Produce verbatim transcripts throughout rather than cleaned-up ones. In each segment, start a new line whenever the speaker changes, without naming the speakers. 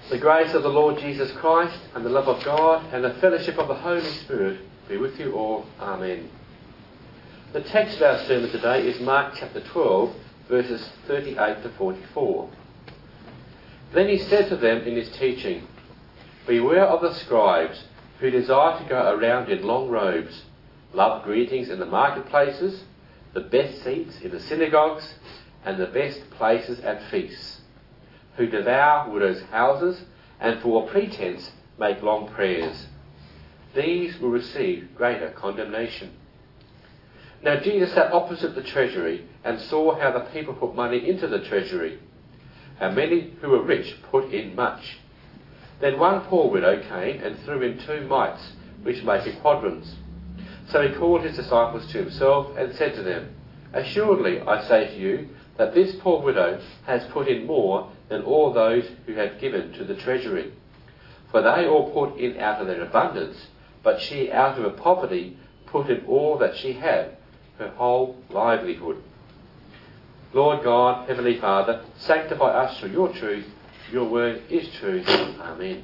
The grace of the Lord Jesus Christ and the love of God and the fellowship of the Holy Spirit be with you all. Amen. The text of our sermon today is Mark chapter twelve, verses thirty-eight to forty-four. Then he said to them in his teaching, "Beware of the scribes who desire to go around in long robes, love greetings in the marketplaces, the best seats in the synagogues, and the best places at feasts, who devour widows' houses, and for pretence make long prayers. These will receive greater condemnation." Now Jesus sat opposite the treasury and saw how the people put money into the treasury, and many who were rich put in much. Then one poor widow came and threw in two mites, which make a quadrans. So he called his disciples to himself and said to them, "Assuredly I say to you that this poor widow has put in more than all those who have given to the treasury. For they all put in out of their abundance, but she out of her poverty put in all that she had, her whole livelihood." Lord God, Heavenly Father, sanctify us through your truth. Your word is truth. Amen.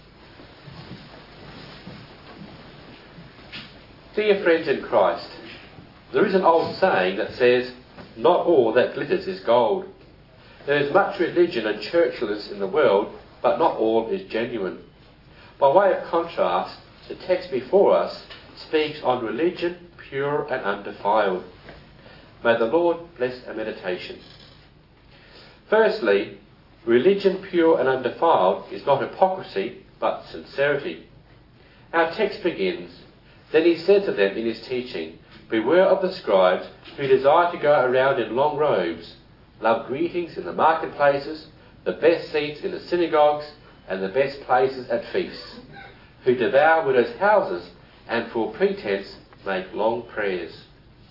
Dear friends in Christ, there is an old saying that says, "Not all that glitters is gold." There is much religion and churchliness in the world, but not all is genuine. By way of contrast, the text before us speaks on religion pure and undefiled. May the Lord bless our meditation. Firstly, religion pure and undefiled is not hypocrisy, but sincerity. Our text begins, "Then he said to them in his teaching, Beware of the scribes who desire to go around in long robes, love greetings in the marketplaces, the best seats in the synagogues, and the best places at feasts, who devour widows' houses, and for pretence make long prayers."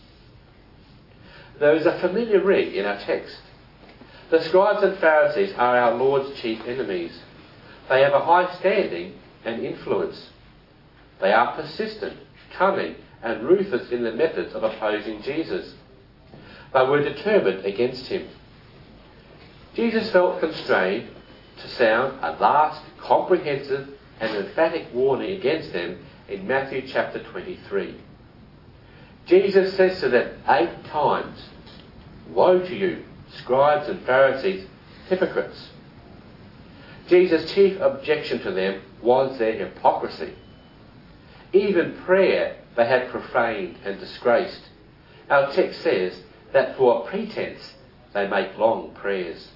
There is a familiar ring in our text. The scribes and Pharisees are our Lord's chief enemies. They have a high standing and influence. They are persistent, cunning, and ruthless in their methods of opposing Jesus. They were determined against him. Jesus felt constrained to sound a last, comprehensive, and emphatic warning against them in Matthew chapter twenty-three. Jesus says to them eight times, "Woe to you, scribes and Pharisees, hypocrites." Jesus' chief objection to them was their hypocrisy. Even prayer they had profaned and disgraced. Our text says that for pretence they make long prayers.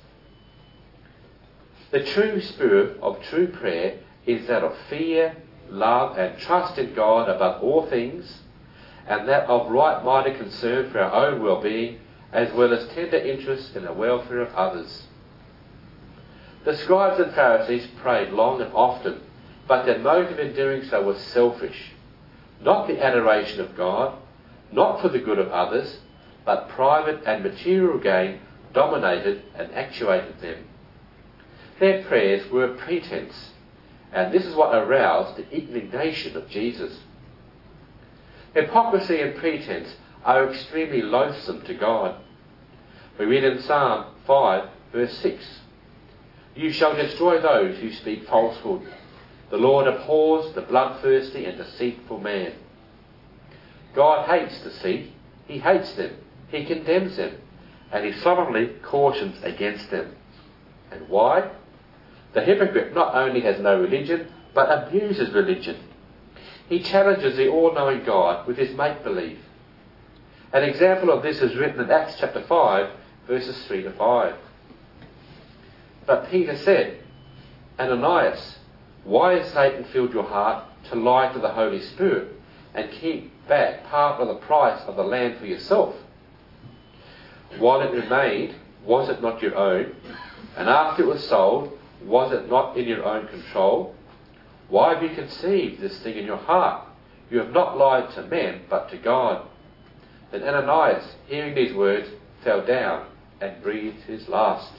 The true spirit of true prayer is that of fear, love and trust in God above all things, and that of right-minded concern for our own well-being, as well as tender interest in the welfare of others. The scribes and Pharisees prayed long and often, but their motive in doing so was selfish. Not the adoration of God, not for the good of others, but private and material gain dominated and actuated them. Their prayers were a pretense, and this is what aroused the indignation of Jesus. Hypocrisy and pretense are extremely loathsome to God. We read in Psalm five, verse six, "You shall destroy those who speak falsehood. The Lord abhors the bloodthirsty and deceitful man." God hates deceit. He hates them. He condemns them. And he solemnly cautions against them. And why? The hypocrite not only has no religion, but abuses religion. He challenges the all-knowing God with his make-believe. An example of this is written in Acts chapter five, verses three to five. "But Peter said, Ananias, why has Satan filled your heart to lie to the Holy Spirit and keep back part of the price of the land for yourself? While it remained, was it not your own? And after it was sold, was it not in your own control? Why have you conceived this thing in your heart? You have not lied to men, but to God." Then Ananias, hearing these words, fell down and breathed his last.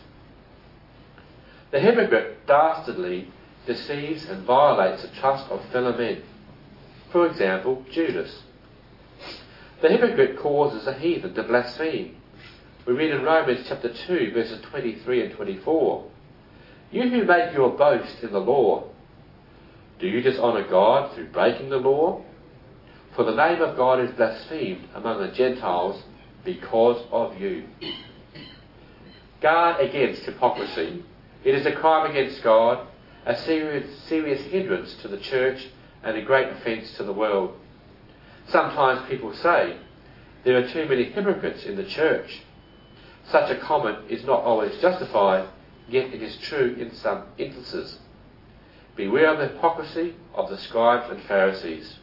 The hypocrite dastardly deceives and violates the trust of fellow men. For example, Judas. The hypocrite causes a heathen to blaspheme. We read in Romans chapter two, verses twenty-three and twenty-four, You who make your boast in the law, do you dishonour God through breaking the law? For the name of God is blasphemed among the Gentiles because of you. Guard against hypocrisy. It is a crime against God, a serious, serious hindrance to the church, and a great offence to the world. Sometimes people say, there are too many hypocrites in the church. Such a comment is not always justified, yet it is true in some instances. Beware of the hypocrisy of the scribes and Pharisees.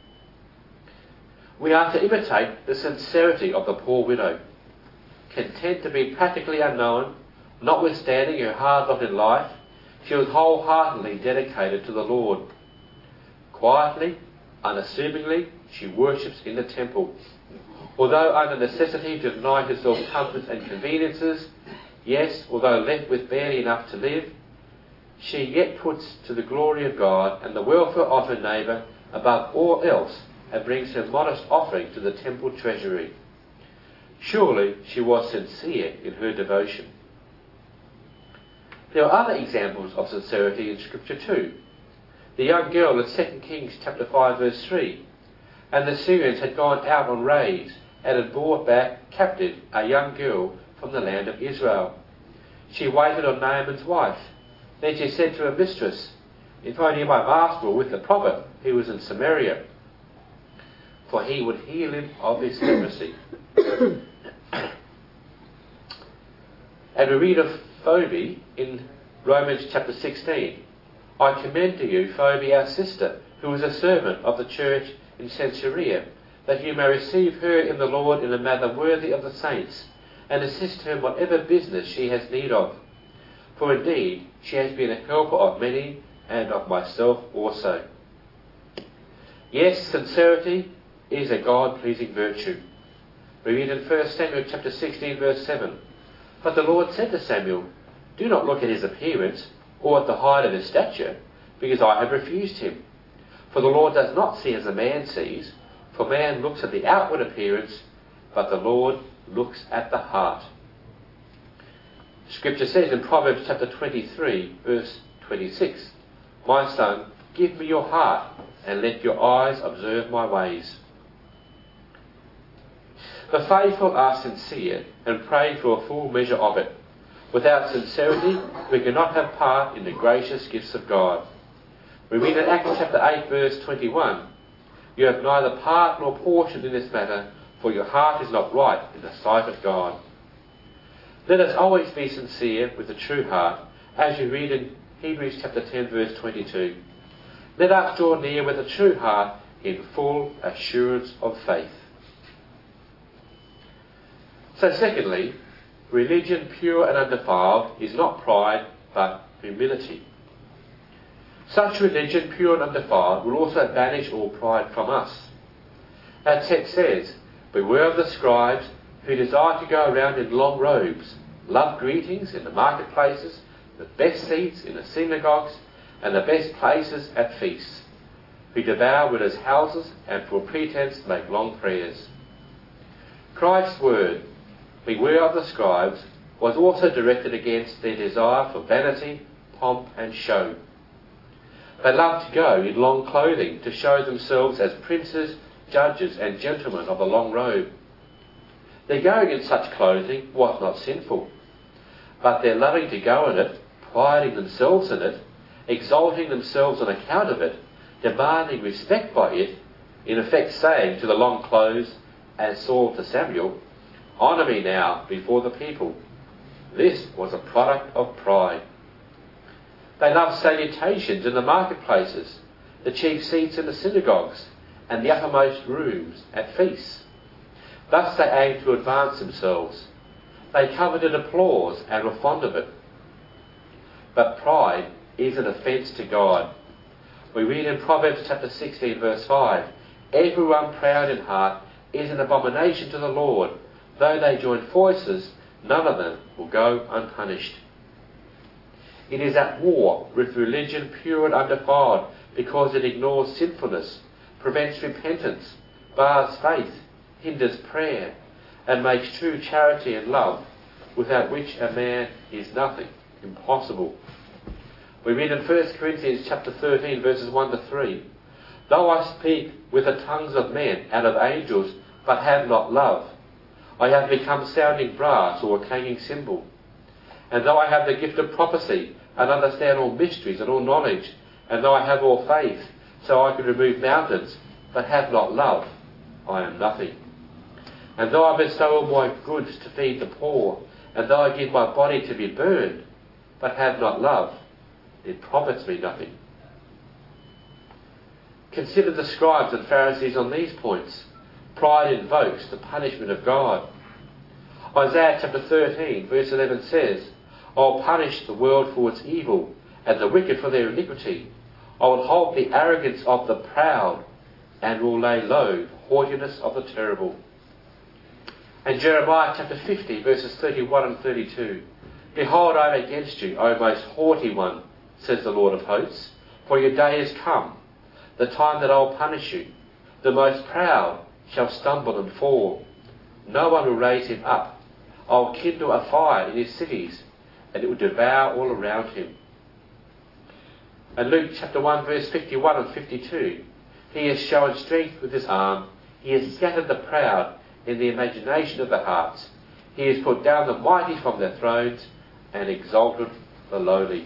We are to imitate the sincerity of the poor widow, content to be practically unknown, notwithstanding her hard lot in life. She was wholeheartedly dedicated to the Lord. Quietly, unassumingly, she worships in the temple. Although under necessity to deny herself comforts and conveniences, yes, although left with barely enough to live, she yet puts to the glory of God and the welfare of her neighbour above all else, and brings her modest offering to the temple treasury. Surely she was sincere in her devotion. There are other examples of sincerity in Scripture too. The young girl in Second Kings chapter five verse three. And the Syrians had gone out on raids and had brought back captive a young girl from the land of Israel. She waited on Naaman's wife. Then she said to her mistress, if only my master were with the prophet who was in Samaria, for he would heal him of his leprosy. And we read of Phoebe in Romans chapter sixteen. I commend to you Phoebe our sister, who is a servant of the church in Caesarea, that you may receive her in the Lord in a manner worthy of the saints, and assist her in whatever business she has need of. For indeed she has been a helper of many, and of myself also. Yes, sincerity is a God-pleasing virtue. We read in First Samuel chapter sixteen verse seven. But the Lord said to Samuel, do not look at his appearance, or at the height of his stature, because I have refused him. For the Lord does not see as a man sees, for man looks at the outward appearance, but the Lord looks at the heart. Scripture says in Proverbs chapter twenty-three, verse twenty-six, my son, give me your heart, and let your eyes observe my ways. The faithful are sincere, and pray for a full measure of it. Without sincerity, we cannot have part in the gracious gifts of God. We read in Acts chapter eight, verse twenty-one, you have neither part nor portion in this matter, for your heart is not right in the sight of God. Let us always be sincere with a true heart, as you read in Hebrews chapter ten, verse twenty-two. Let us draw near with a true heart in full assurance of faith. So secondly, religion pure and undefiled is not pride, but humility. Such religion, pure and undefiled, will also banish all pride from us. Our text says, beware of the scribes who desire to go around in long robes, love greetings in the marketplaces, the best seats in the synagogues, and the best places at feasts, who devour widows' houses and for pretense make long prayers. Christ's word, beware of the scribes, was also directed against their desire for vanity, pomp and show. They loved to go in long clothing to show themselves as princes, judges and gentlemen of the long robe. Their going in such clothing was not sinful, but their loving to go in it, priding themselves in it, exalting themselves on account of it, demanding respect by it, in effect saying to the long clothes, as Saul to Samuel, honour me now before the people. This was a product of pride. They loved salutations in the marketplaces, the chief seats in the synagogues, and the uppermost rooms at feasts. Thus they aimed to advance themselves. They coveted applause and were fond of it. But pride is an offence to God. We read in Proverbs chapter sixteen verse five, everyone proud in heart is an abomination to the Lord. Though they join forces, none of them will go unpunished. It is at war with religion pure and undefiled because it ignores sinfulness, prevents repentance, bars faith, hinders prayer, and makes true charity and love, without which a man is nothing, impossible. We read in First Corinthians chapter thirteen, verses one to three. Though I speak with the tongues of men and of angels, but have not love, I have become sounding brass or a clanging cymbal. And though I have the gift of prophecy, and understand all mysteries and all knowledge, and though I have all faith, so I could remove mountains, but have not love, I am nothing. And though I bestow all my goods to feed the poor, and though I give my body to be burned, but have not love, it profits me nothing. Consider the scribes and Pharisees on these points. Pride invokes the punishment of God. Isaiah chapter thirteen, verse eleven says, I will punish the world for its evil, and the wicked for their iniquity. I will hold the arrogance of the proud, and will lay low the haughtiness of the terrible. And Jeremiah chapter fifty, verses thirty-one and thirty-two. Behold, I am against you, O most haughty one, says the Lord of hosts, for your day is come, the time that I will punish you. The most proud shall stumble and fall. No one will raise him up. I will kindle a fire in his cities, and it will devour all around him. And Luke chapter one, verse fifty-one and fifty-two. He has shown strength with his arm. He has scattered the proud in the imagination of the hearts. He has put down the mighty from their thrones and exalted the lowly.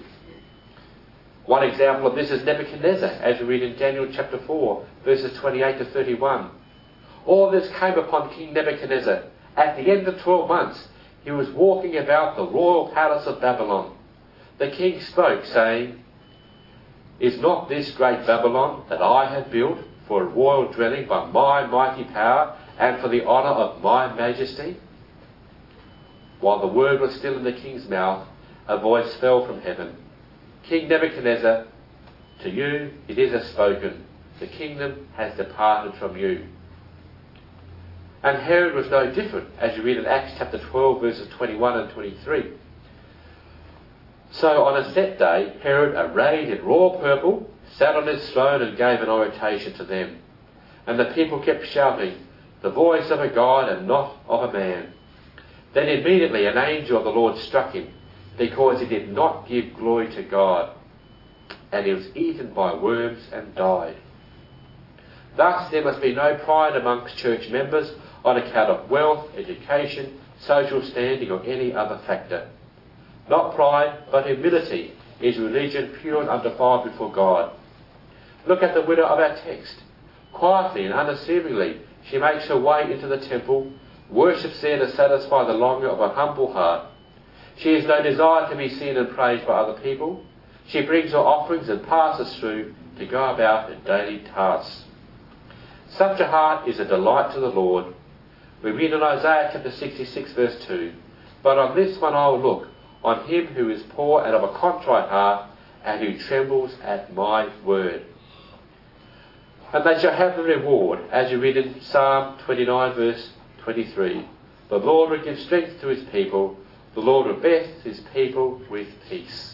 One example of this is Nebuchadnezzar, as we read in Daniel chapter four, verses twenty-eight to thirty-one. All this came upon King Nebuchadnezzar. At the end of twelve months, he was walking about the royal palace of Babylon. The king spoke, saying, Is not this great Babylon that I have built for a royal dwelling by my mighty power and for the honour of my majesty? While the word was still in the king's mouth, a voice fell from heaven. King Nebuchadnezzar, to you it is spoken, the kingdom has departed from you. And Herod was no different, as you read in Acts chapter twelve, verses twenty-one and twenty-three. So on a set day, Herod, arrayed in royal purple, sat on his throne and gave an oration to them. And the people kept shouting, the voice of a God and not of a man. Then immediately an angel of the Lord struck him, because he did not give glory to God, and he was eaten by worms and died. Thus there must be no pride amongst church members on account of wealth, education, social standing, or any other factor. Not pride, but humility is religion pure and undefiled before God. Look at the widow of our text. Quietly and unassumingly, she makes her way into the temple, worships there to satisfy the longing of her humble heart. She has no desire to be seen and praised by other people. She brings her offerings and passes through to go about her daily tasks. Such a heart is a delight to the Lord. We read in Isaiah chapter sixty-six, verse two, But on this one I will look, on him who is poor and of a contrite heart, and who trembles at my word. And they shall have the reward, as you read in Psalm twenty-nine, verse twenty-three. The Lord will give strength to his people. The Lord will bless his people with peace.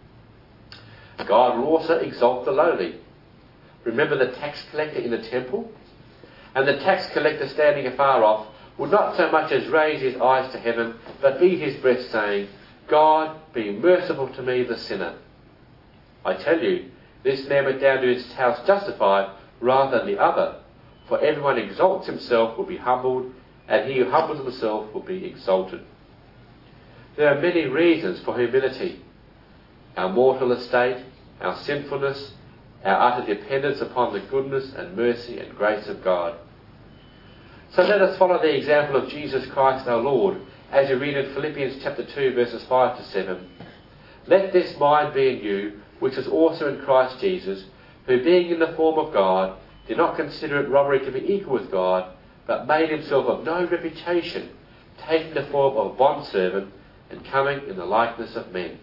God will also exalt the lowly. Remember the tax collector in the temple? And the tax collector standing afar off would not so much as raise his eyes to heaven, but beat his breast, saying, God, be merciful to me, the sinner. I tell you, this man went down to his house justified rather than the other. For everyone who exalts himself will be humbled, and he who humbles himself will be exalted. There are many reasons for humility. Our mortal estate, our sinfulness, our utter dependence upon the goodness and mercy and grace of God. So let us follow the example of Jesus Christ our Lord, as you read in Philippians chapter two, verses five to seven. Let this mind be in you, which is also in Christ Jesus, who being in the form of God, did not consider it robbery to be equal with God, but made himself of no reputation, taking the form of a bondservant, and coming in the likeness of men.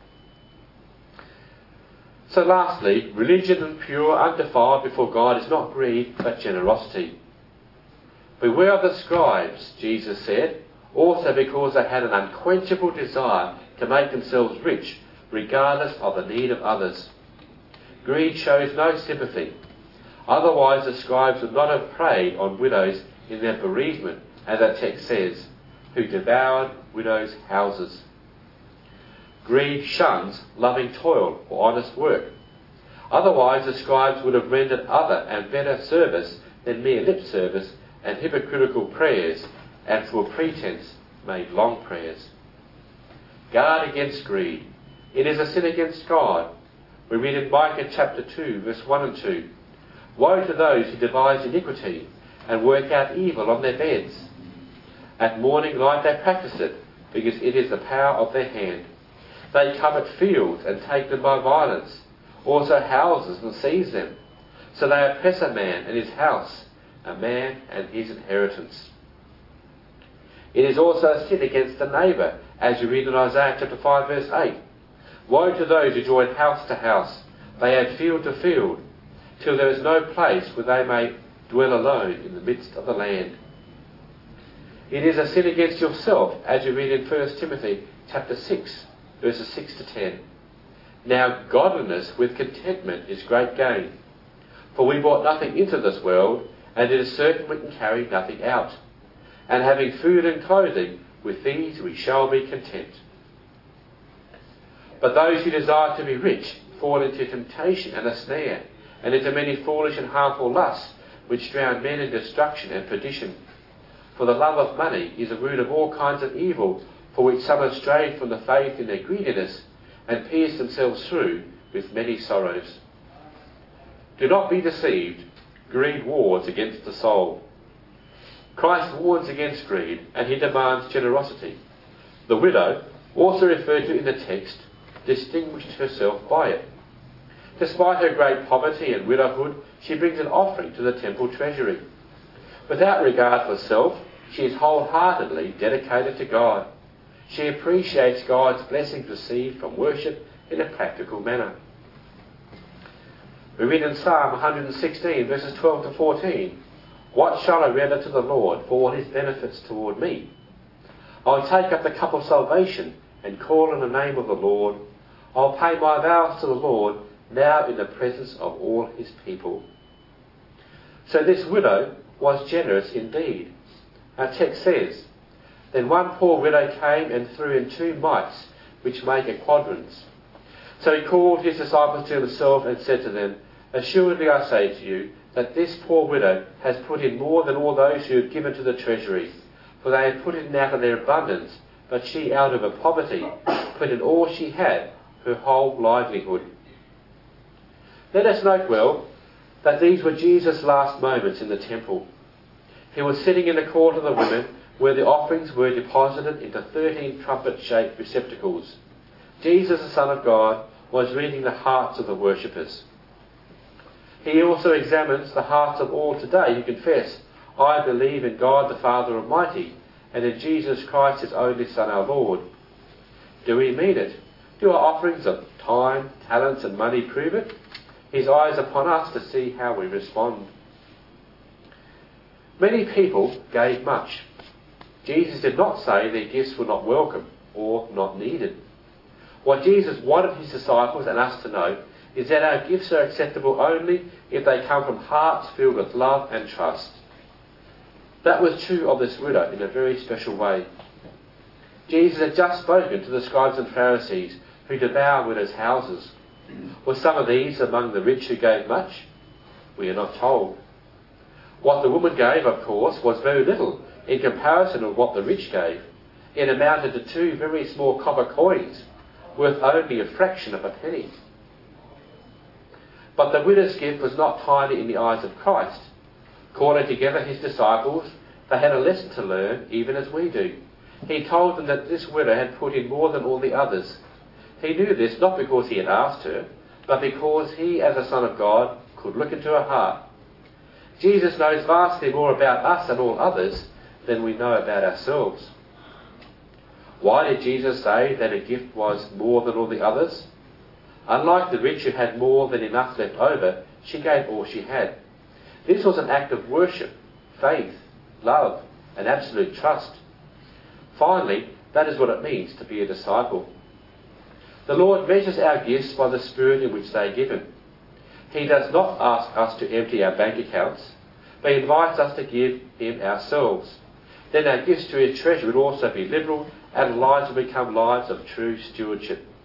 So lastly, religion and pure, undefiled before God is not greed, but generosity. Beware of the scribes, Jesus said, also because they had an unquenchable desire to make themselves rich, regardless of the need of others. Greed shows no sympathy. Otherwise the scribes would not have preyed on widows in their bereavement, as our text says, who devoured widows' houses. Greed shuns loving toil or honest work. Otherwise the scribes would have rendered other and better service than mere lip service and hypocritical prayers, and for pretense made long prayers. Guard against greed. It is a sin against God. We read in Micah chapter two, verse one and two, Woe to those who devise iniquity and work out evil on their beds. At morning light they practice it, because it is the power of their hand. They covet fields and take them by violence, also houses and seize them. So they oppress a man and his house, a man and his inheritance. It is also a sin against the neighbour, as you read in Isaiah chapter five, verse eight. Woe to those who join house to house. They add field to field, till there is no place where they may dwell alone in the midst of the land. It is a sin against yourself, as you read in First Timothy chapter six, verses six to ten. Now godliness with contentment is great gain. For we brought nothing into this world, and it is certain we can carry nothing out. And having food and clothing, with these we shall be content. But those who desire to be rich fall into temptation and a snare, and into many foolish and harmful lusts, which drown men in destruction and perdition. For the love of money is the root of all kinds of evil, for which some have strayed from the faith in their greediness, and pierced themselves through with many sorrows. Do not be deceived. Greed wars against the soul. Christ warns against greed, and he demands generosity. The widow, also referred to in the text, distinguished herself by it. Despite her great poverty and widowhood, she brings an offering to the temple treasury. Without regard for self, she is wholeheartedly dedicated to God. She appreciates God's blessings received from worship in a practical manner. We read in Psalm one hundred sixteen, verses twelve to fourteen, What shall I render to the Lord for all his benefits toward me? I'll take up the cup of salvation and call on the name of the Lord. I'll pay my vows to the Lord now in the presence of all his people. So this widow was generous indeed. Our text says, Then one poor widow came and threw in two mites, which make a quadrans. So he called his disciples to himself and said to them, Assuredly I say to you, that this poor widow has put in more than all those who have given to the treasury. For they have put in out of their abundance, but she out of her poverty put in all she had, her whole livelihood. Let us note well that these were Jesus' last moments in the temple. He was sitting in the court of the women, where the offerings were deposited into thirteen trumpet-shaped receptacles. Jesus, the Son of God, was reading the hearts of the worshippers. He also examines the hearts of all today who confess, I believe in God the Father Almighty, and in Jesus Christ his only Son our Lord. Do we mean it? Do our offerings of time, talents and money prove it? His eye is upon us to see how we respond. Many people gave much. Jesus did not say their gifts were not welcome or not needed. What Jesus wanted his disciples and us to know is that our gifts are acceptable only if they come from hearts filled with love and trust. That was true of this widow in a very special way. Jesus had just spoken to the scribes and Pharisees who devour widows' houses. Were some of these among the rich who gave much? We are not told. What the woman gave, of course, was very little in comparison with what the rich gave. It amounted to two very small copper coins, worth only a fraction of a penny. But the widow's gift was not tiny in the eyes of Christ. Calling together his disciples, they had a lesson to learn, even as we do. He told them that this widow had put in more than all the others. He knew this not because he had asked her, but because he, as a Son of God, could look into her heart. Jesus knows vastly more about us and all others than we know about ourselves. Why did Jesus say that a gift was more than all the others? Unlike the rich who had more than enough left over, she gave all she had. This was an act of worship, faith, love, and absolute trust. Finally, that is what it means to be a disciple. The Lord measures our gifts by the spirit in which they are given. He does not ask us to empty our bank accounts, but he invites us to give him ourselves. Then our gifts to his treasure would also be liberal, and lives will become lives of true stewardship.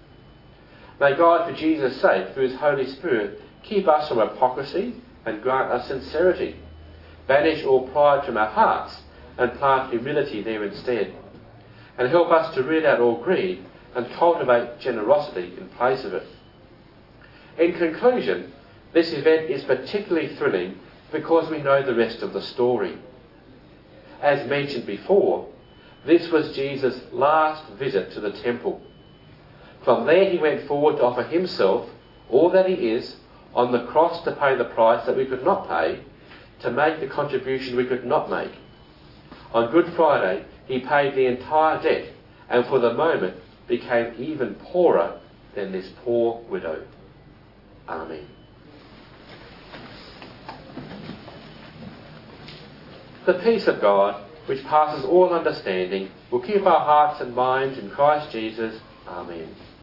May God, for Jesus' sake, through his Holy Spirit, keep us from hypocrisy and grant us sincerity. Banish all pride from our hearts and plant humility there instead. And help us to rid out all greed and cultivate generosity in place of it. In conclusion, this event is particularly thrilling because we know the rest of the story. As mentioned before, this was Jesus' last visit to the temple. From there he went forward to offer himself, all that he is, on the cross to pay the price that we could not pay, to make the contribution we could not make. On Good Friday, he paid the entire debt, and for the moment became even poorer than this poor widow. Amen. The peace of God, which passes all understanding, will keep our hearts and minds in Christ Jesus. Amen.